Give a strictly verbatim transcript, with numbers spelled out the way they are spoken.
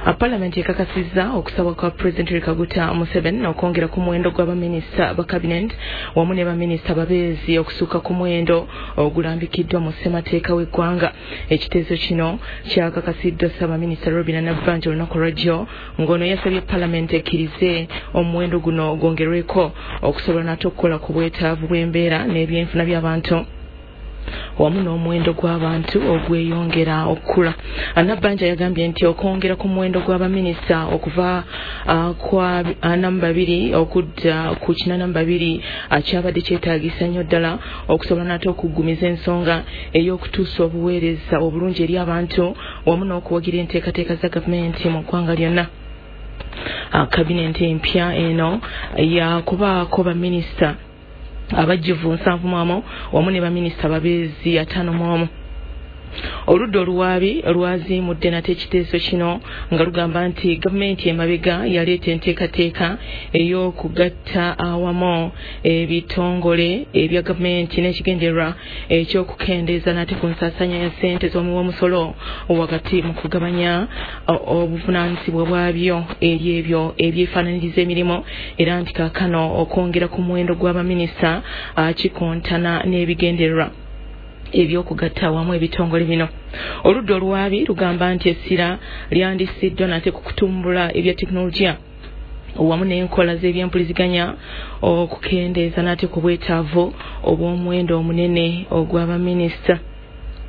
Parliament ekakasizza okusaba kwa President Kaguta Museveni okwongera ku muwendo gw'abaminisita ba cabinet wamu ne baminisita babeezi okusuka ku muwendo ogulambikiddwa mu ssemateeka w'eggwanga. Ekiteezo kino kyakakasiddwa Ssaabaminisita Robinah Nabbanja olunaku lwajjo ng'ono yasabye Parliament ekkirize omuwendo guno gwongerweko okusobola nate okukola ku bwetaavu bw'embeera n'ebyenfuna by'abantu wamu n'omuwendo gw'abantu ogweyongera okukula. Nabbanja yagambye nti okwongera ku muwendo gw'abaminisita okuva uh, kwa uh, namba babiri okudda ku kina namba babiri uh, kyabadde kyetaagisa nnyo ddala okusobola nate okuggumiza ensonga ey'okutuusa obuweereza obulungi eri abantu wamu n'okuwagira enteekateeka za gavumenti mu ggwanga lyonna. Uh, kabinenti empya eno yakubaako baminisita abajjuvu nsanvu mu omu wamu ne baminisita babeezi ataano mu omu. Oludda oluwaabi lwaziimudde nate ekiteeso kino nga lugamba nti gavumenti emabega yaleeta enteekateeka ey'okugatta awamu ebitongole ebya gavumenti n'ekigendererwa ekyokukendeeza nate ku nsaasaanya ya ssente z'omuwomusolo wakati mu kugabanya obuvunaanyizibwa bwabyo eri ebyo ebyefaananyiriza emirimu, era nti kaakano okwongera ku muwendo gw'abaminisita kikontana n'ebigendererwa ebyokugatta awamu ebitongole bino. Oludda oluwaabi lugamba nti essira lyandisiddwa nate ku kutumbula ebya tekinologiya wamu n'enkola z'ebyempuliziganya okukendeeza nate ku bwetaavu obw'omuwendo omunene ogw'abaminisita.